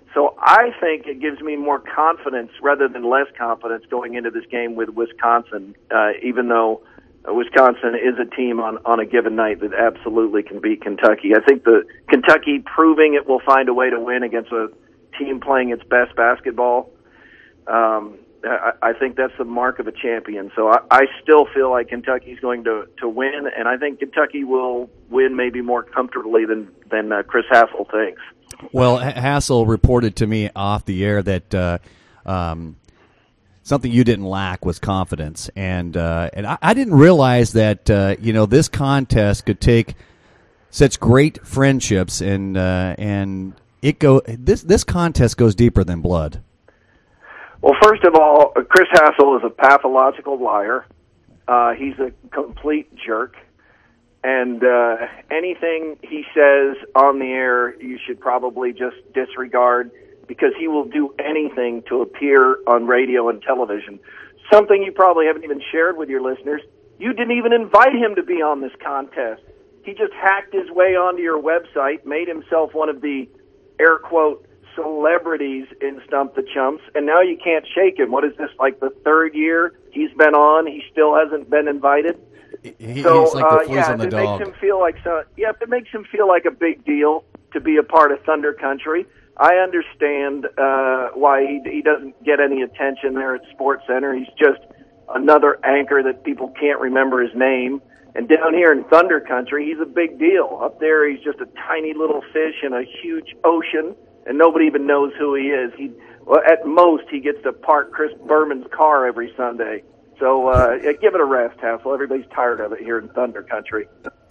So I think it gives me more confidence rather than less confidence going into this game with Wisconsin, uh, even though Wisconsin is a team on, on a given night that absolutely can beat Kentucky. I think the Kentucky proving it will find a way to win against a team playing its best basketball, um, I, I think that's the mark of a champion. So I, I still feel like Kentucky's going to, to win, and I think Kentucky will win maybe more comfortably than, than uh, Chris Hassel thinks. Well, Hassel reported to me off the air that uh, um, something you didn't lack was confidence, and uh, and I, I didn't realize that uh, you know this contest could take such great friendships, and uh, and it go this this contest goes deeper than blood. Well, first of all, Chris Hassel is a pathological liar. Uh, he's a complete jerk. And uh, anything he says on the air, you should probably just disregard, because he will do anything to appear on radio and television. Something you probably haven't even shared with your listeners. You didn't even invite him to be on this contest. He just hacked his way onto your website, made himself one of the air quote celebrities in Stump the Chumps, and now you can't shake him. What is this, like the third year he's been on? He still hasn't been invited? He, so, he's like the uh, fleas yeah, on the it dog. makes him feel like so. Yeah, it makes him feel like a big deal to be a part of Thunder Country. I understand uh, why he he doesn't get any attention there at Sports Center. He's just another anchor that people can't remember his name. And down here in Thunder Country, he's a big deal. Up there, he's just a tiny little fish in a huge ocean, and nobody even knows who he is. He, well, at most, he gets to park Chris Berman's car every Sunday. So uh, yeah, give it a rest, Hassel. Everybody's tired of it here in Thunder Country.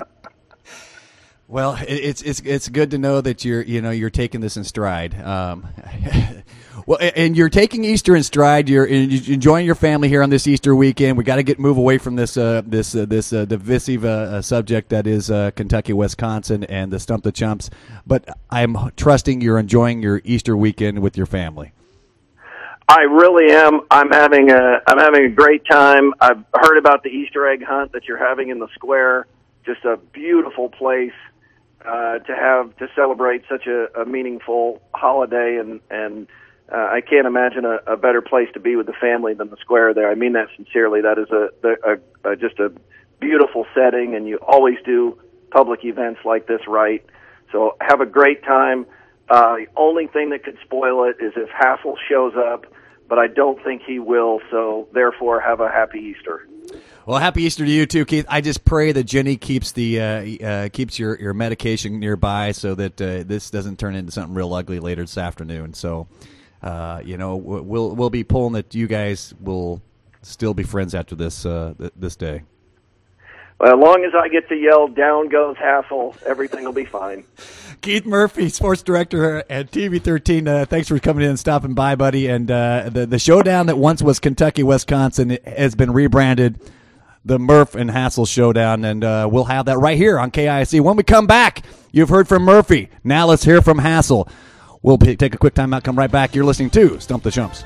Well, it's it's it's good to know that you're you know you're taking this in stride. Um, well, and you're taking Easter in stride. You're enjoying your family here on this Easter weekend. We got to get move away from this uh, this uh, this uh, divisive uh, subject that is uh, Kentucky, Wisconsin, and the Stump the Chumps. But I'm trusting you're enjoying your Easter weekend with your family. I really am. I'm having a I'm having a great time. I've heard about the Easter egg hunt that you're having in the square. Just a beautiful place uh, to have to celebrate such a, a meaningful holiday, and and uh, I can't imagine a, a better place to be with the family than the square there. I mean that sincerely. That is a, a, a just a beautiful setting, and you always do public events like this right. So have a great time. Uh, the only thing that could spoil it is if Hassel shows up, but I don't think he will, so therefore have a happy Easter. Well, happy Easter to you too, Keith. I just pray that Jenny keeps the uh, uh, keeps your, your medication nearby so that uh, this doesn't turn into something real ugly later this afternoon. So, uh, you know, we'll we'll be pulling that you guys will still be friends after this uh, this day. Well, as long as I get to yell, down goes Hassel, everything will be fine. Keith Murphy, sports director at T V thirteen. Uh, thanks for coming in and stopping by, buddy. And uh, the, the showdown that once was Kentucky-Wisconsin has been rebranded the Murph and Hassel Showdown, and uh, we'll have that right here on K I S C. When we come back, you've heard from Murphy. Now let's hear from Hassel. We'll be, take a quick time out, come right back. You're listening to Stump the Chumps.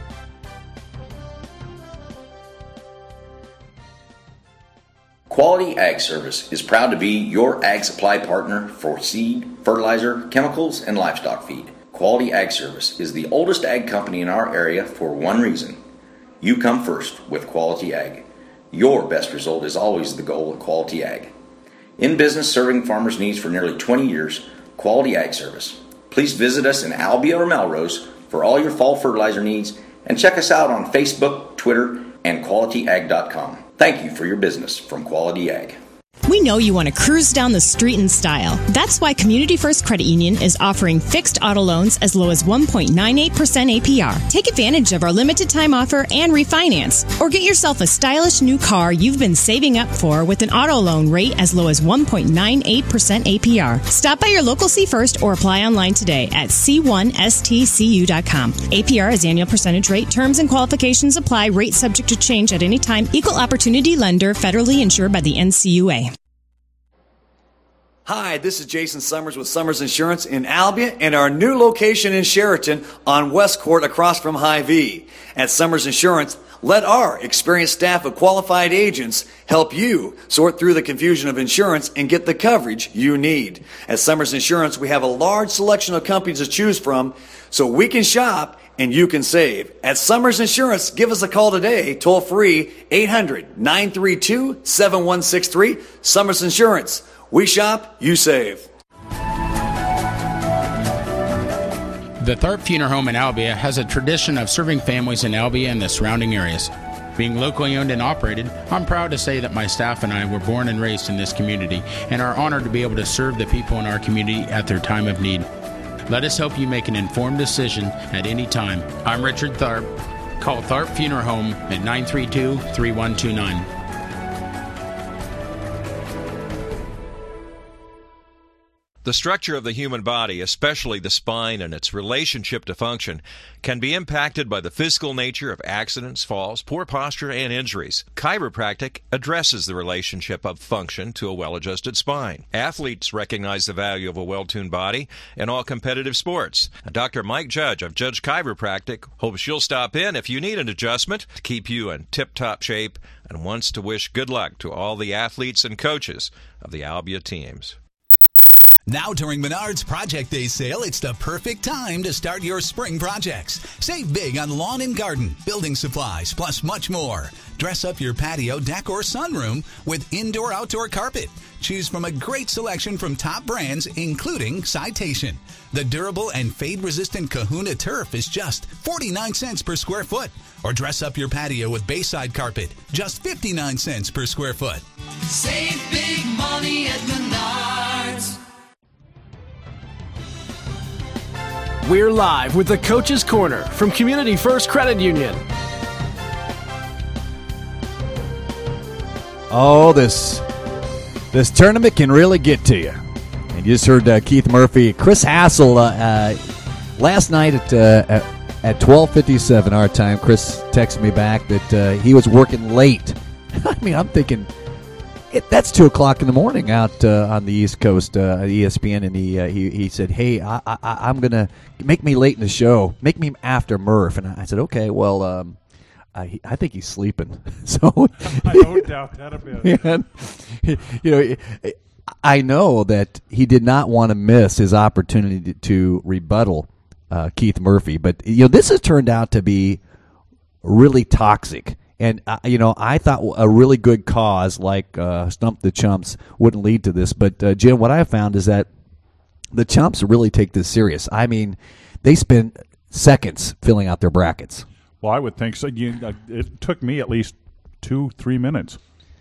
Quality Ag Service is proud to be your ag supply partner for seed, fertilizer, chemicals, and livestock feed. Quality Ag Service is the oldest ag company in our area for one reason. You come first with Quality Ag. Your best result is always the goal at Quality Ag. In business serving farmers' needs for nearly twenty years, Quality Ag Service. Please visit us in Albia or Melrose for all your fall fertilizer needs, and check us out on Facebook, Twitter, and quality ag dot com. Thank you for your business from Quality Ag. We know you want to cruise down the street in style. That's why Community First Credit Union is offering fixed auto loans as low as one point nine eight percent A P R. Take advantage of our limited time offer and refinance. Or get yourself a stylish new car you've been saving up for with an auto loan rate as low as one point nine eight percent A P R. Stop by your local C First or apply online today at c one s t c u dot com. A P R is annual percentage rate. Terms and qualifications apply. Rate subject to change at any time. Equal opportunity lender. Federally insured by the N C U A. Hi, this is Jason Summers with Summers Insurance in Albia and our new location in Sheraton on West Court across from Hy-Vee. At Summers Insurance, let our experienced staff of qualified agents help you sort through the confusion of insurance and get the coverage you need. At Summers Insurance, we have a large selection of companies to choose from, so we can shop and you can save. At Summers Insurance, give us a call today, toll free, eight hundred, nine three two, seven one six three. Summers Insurance. We shop, you save. The Tharp Funeral Home in Albia has a tradition of serving families in Albia and the surrounding areas. Being locally owned and operated, I'm proud to say that my staff and I were born and raised in this community and are honored to be able to serve the people in our community at their time of need. Let us help you make an informed decision at any time. I'm Richard Tharp. Call Tharp Funeral Home at nine three two, three one two nine. The structure of the human body, especially the spine and its relationship to function, can be impacted by the physical nature of accidents, falls, poor posture, and injuries. Chiropractic addresses the relationship of function to a well-adjusted spine. Athletes recognize the value of a well-tuned body in all competitive sports. Doctor Mike Judge of Judge Chiropractic hopes you'll stop in if you need an adjustment to keep you in tip-top shape and wants to wish good luck to all the athletes and coaches of the Albia teams. Now during Menards Project Day sale, it's the perfect time to start your spring projects. Save big on lawn and garden, building supplies, plus much more. Dress up your patio, deck, or sunroom with indoor-outdoor carpet. Choose from a great selection from top brands, including Citation. The durable and fade-resistant Kahuna Turf is just forty-nine cents per square foot. Or dress up your patio with Bayside carpet, just fifty-nine cents per square foot. Save big money at Menards. We're live with the Coach's Corner from Community First Credit Union. Oh, this this tournament can really get to you. And you just heard uh, Keith Murphy, Chris Hassel uh, uh, last night at uh, at, at twelve fifty-seven our time. Chris texted me back that uh, he was working late. I mean, I'm thinking it, that's two o'clock in the morning out uh, on the East Coast, uh, E S P N, and he uh, he he said, "Hey, I, I, I'm gonna make me late in the show. Make me after Murph." And I said, "Okay, well." Um, I, I think he's sleeping. So I don't doubt that a bit. And, you know, I know that he did not want to miss his opportunity to, to rebuttal uh, Keith Murphy, but you know, this has turned out to be really toxic. And uh, you know, I thought a really good cause like uh, Stump the Chumps wouldn't lead to this, but uh, Jim, what I found is that the Chumps really take this serious. I mean, they spend seconds filling out their brackets. Well, I would think so. You, uh, it took me at least two, three minutes.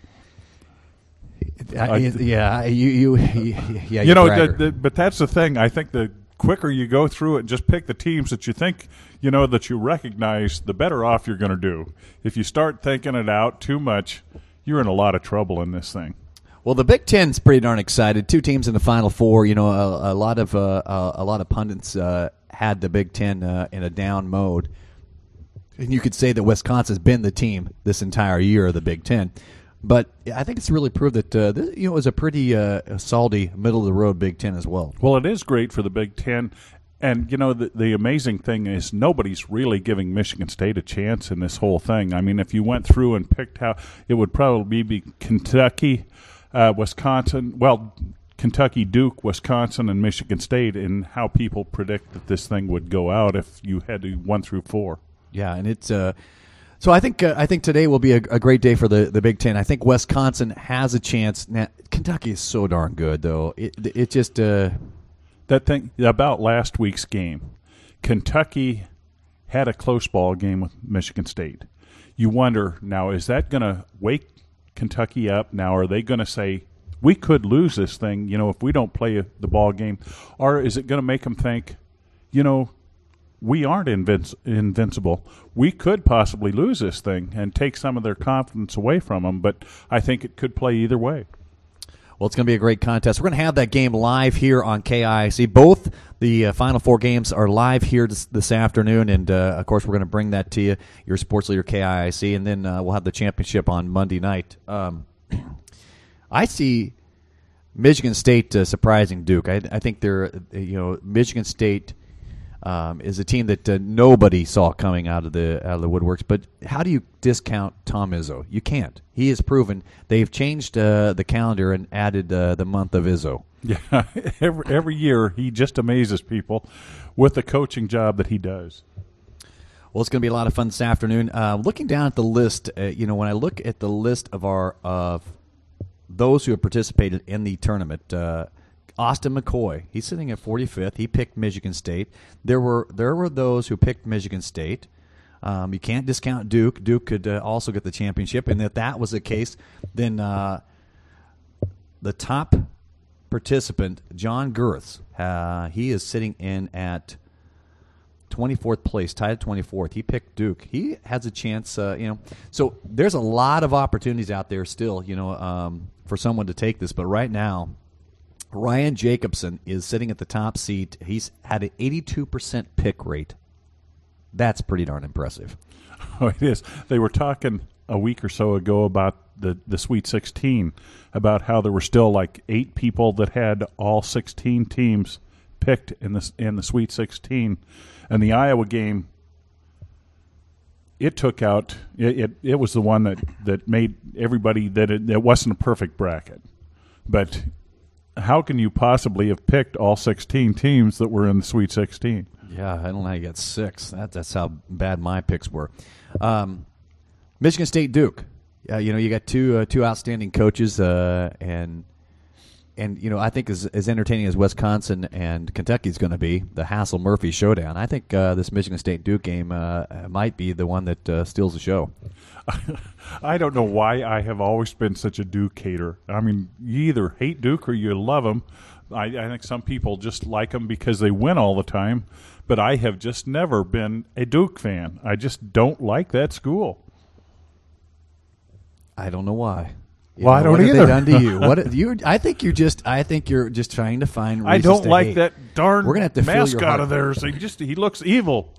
I, yeah, you, you, yeah, you know, the, the, but that's the thing. I think the quicker you go through it, and just pick the teams that you think you know that you recognize, the better off you're going to do. If you start thinking it out too much, you're in a lot of trouble in this thing. Well, the Big Ten's pretty darn excited. Two teams in the Final Four. You know, a, a lot of uh, a lot of pundits uh, had the Big Ten uh, in a down mode. And you could say that Wisconsin's been the team this entire year of the Big Ten. But I think it's really proved that uh, this, you know, it was a pretty uh, salty, middle-of-the-road Big Ten as well. Well, it is great for the Big Ten. And, you know, the, the amazing thing is nobody's really giving Michigan State a chance in this whole thing. I mean, if you went through and picked how it would probably be Kentucky, uh, Wisconsin, well, Kentucky, Duke, Wisconsin, and Michigan State, and how people predict that this thing would go out if you had to one through four. Yeah, and it's uh, so I think uh, I think today will be a, a great day for the, the Big Ten. I think Wisconsin has a chance. Now, Kentucky is so darn good, though. It it just uh, that thing about last week's game. Kentucky had a close ball game with Michigan State. You wonder now, is that going to wake Kentucky up? Now, are they going to say we could lose this thing? You know, if we don't play the ball game, or is it going to make them think, you know, we aren't invinci- invincible. We could possibly lose this thing and take some of their confidence away from them, but I think it could play either way. Well, it's going to be a great contest. We're going to have that game live here on K I C. Both the uh, Final Four games are live here this, this afternoon, and, uh, of course, we're going to bring that to you, your sports leader K I C, and then uh, we'll have the championship on Monday night. Um, I see Michigan State uh, surprising Duke. I, I think they're, you know, Michigan State – Um, is a team that uh, nobody saw coming out of the out of the woodworks. But how do you discount Tom Izzo? You can't. He has proven they've changed uh, the calendar and added uh, the month of Izzo. Yeah, every every year he just amazes people with the coaching job that he does. Well, it's going to be a lot of fun this afternoon. Uh, looking down at the list, uh, you know, when I look at the list of our of those who have participated in the tournament, uh, Austin McCoy, he's sitting at forty-fifth. He picked Michigan State. There were there were those who picked Michigan State. Um, you can't discount Duke. Duke could uh, also get the championship, and if that was the case, then uh, the top participant, John Girths, uh, he is sitting in at twenty-fourth place, tied at twenty-fourth. He picked Duke. He has a chance, uh, you know. So there's a lot of opportunities out there still, you know, um, for someone to take this. But right now, Ryan Jacobson is sitting at the top seat. He's had an eighty-two percent pick rate. That's pretty darn impressive. Oh, it is. They were talking a week or so ago about the, the Sweet sixteen, about how there were still like eight people that had all sixteen teams picked in the, in the Sweet sixteen. And the Iowa game, it took out, it, it, it was the one that, that made everybody, that it, it wasn't a perfect bracket. But how can you possibly have picked all sixteen teams that were in the Sweet sixteen? Yeah, I don't know how you got six. That, that's how bad my picks were. Um, Michigan State Duke. Uh, you know, you got two uh, two outstanding coaches, uh, and and you know, I think as as entertaining as Wisconsin and Kentucky is going to be, the Hassel Murphy showdown. I think uh, this Michigan State Duke game uh, might be the one that uh, steals the show. I don't know why I have always been such a Duke hater. I mean, you either hate Duke or you love them. I, I think some people just like them because they win all the time, but I have just never been a Duke fan. I just don't like that school. I don't know why. You well, know, I don't what either. What have they done to you? What you? I think you're just. I think you're just trying to find. I don't to like hate. that darn We're gonna have to fill your mascot heart. of theirs. He just he looks evil.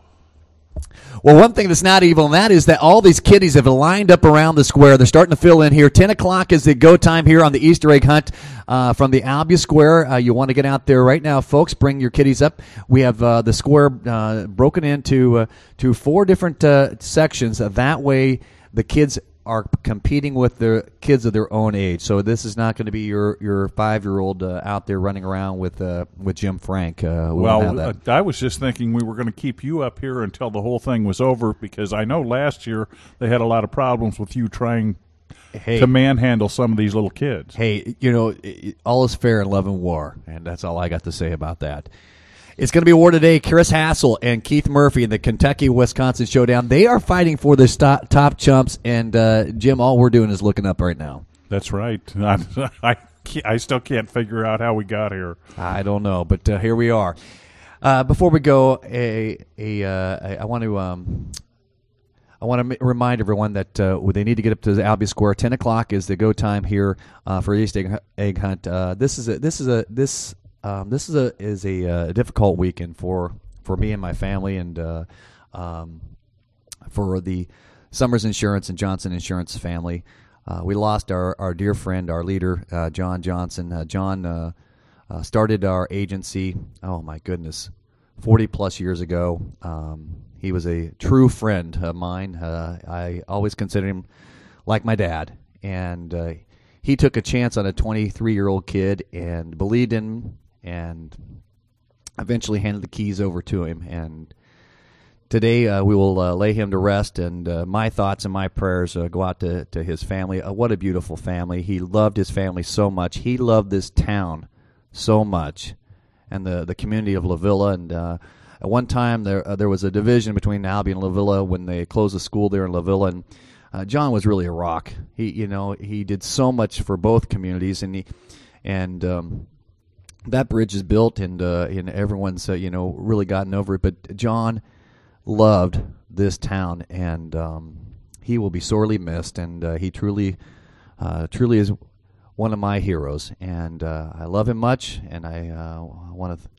Well, one thing that's not evil, and that is that all these kiddies have lined up around the square. They're starting to fill in here. ten o'clock is the go time here on the Easter egg hunt uh, from the Albia Square. Uh, you want to get out there right now, folks. Bring your kiddies up. We have uh, the square uh, broken into uh, to four different uh, sections. Uh, that way, the kids are competing with the kids of their own age. So this is not going to be your, your five-year-old uh, out there running around with uh, with Jim Frank. Uh, we well, uh, I was just thinking we were going to keep you up here until the whole thing was over, because I know last year they had a lot of problems with you trying hey, to manhandle some of these little kids. Hey, you know, all is fair in love and war, and that's all I got to say about that. It's going to be awarded today. Chris Hassel and Keith Murphy in the Kentucky-Wisconsin showdown. They are fighting for the top, top chumps, and uh, Jim, all we're doing is looking up right now. That's right. I, I, I still can't figure out how we got here. I don't know, but uh, here we are. Uh, before we go, a, a, uh, I want to um, I want to remind everyone that uh, they need to get up to the Albia Square. Ten o'clock is the go time here uh, for Easter egg, egg hunt. Uh, this is a this is a this. Um, this is a is a uh, difficult weekend for, for me and my family, and uh, um, for the Summers Insurance and Johnson Insurance family. Uh, we lost our, our dear friend, our leader, uh, John Johnson. Uh, John uh, uh, started our agency, oh my goodness, forty plus years ago. Um, he was a true friend of mine. Uh, I always considered him like my dad, and uh, he took a chance on a twenty-three-year-old kid and believed in him, and eventually handed the keys over to him. And today uh, we will uh, lay him to rest, and uh, my thoughts and my prayers uh, go out to, to his family. Uh, what a beautiful family. He loved his family so much. He loved this town so much, and the, the community of La Villa. And uh, at one time there uh, there was a division between Albion and La Villa when they closed the school there in La Villa, and uh, John was really a rock. He you know he did so much for both communities, and he and um, that bridge is built, and uh, and everyone's uh, you know really gotten over it. But John loved this town, and um, he will be sorely missed. And uh, he truly, uh, truly is one of my heroes. And uh, I love him much, and I uh, want to.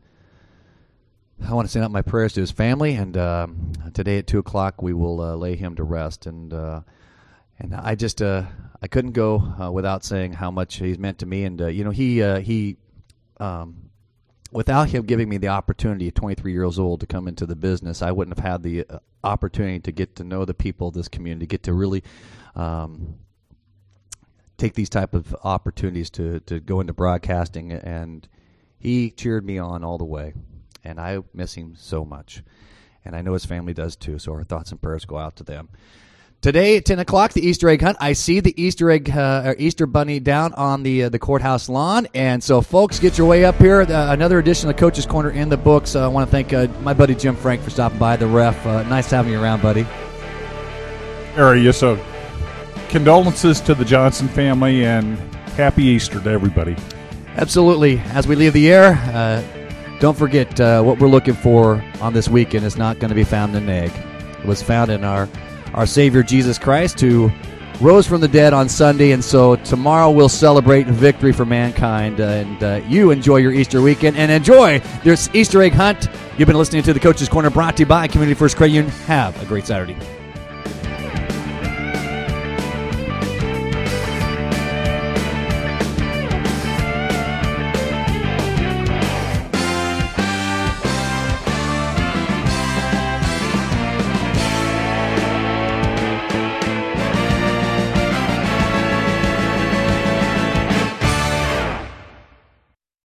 I want to send out my prayers to his family. And uh, today at two o'clock, we will uh, lay him to rest. And uh, and I just uh, I couldn't go uh, without saying how much he's meant to me. And uh, you know he uh, he. Um, without him giving me the opportunity at twenty-three years old to come into the business, I wouldn't have had the uh, opportunity to get to know the people of this community, get to really um, take these type of opportunities to, to go into broadcasting, and he cheered me on all the way, and I miss him so much. And I know his family does too, so our thoughts and prayers go out to them. Today at ten o'clock, the Easter egg hunt. I see the Easter egg uh, or Easter bunny down on the uh, the courthouse lawn, and so folks, get your way up here. Uh, another edition of Coach's Corner in the books. Uh, I want to thank uh, my buddy Jim Frank for stopping by, the ref. Uh, nice having you around, buddy. Area, so condolences to the Johnson family and happy Easter to everybody. Absolutely. As we leave the air, uh, don't forget uh, what we're looking for on this weekend is not going to be found in an egg. It was found in our Our Savior Jesus Christ, who rose from the dead on Sunday, and so tomorrow we'll celebrate victory for mankind. Uh, and uh, you enjoy your Easter weekend and enjoy this Easter egg hunt. You've been listening to the Coach's Corner, brought to you by Community First Credit Union. Have a great Saturday.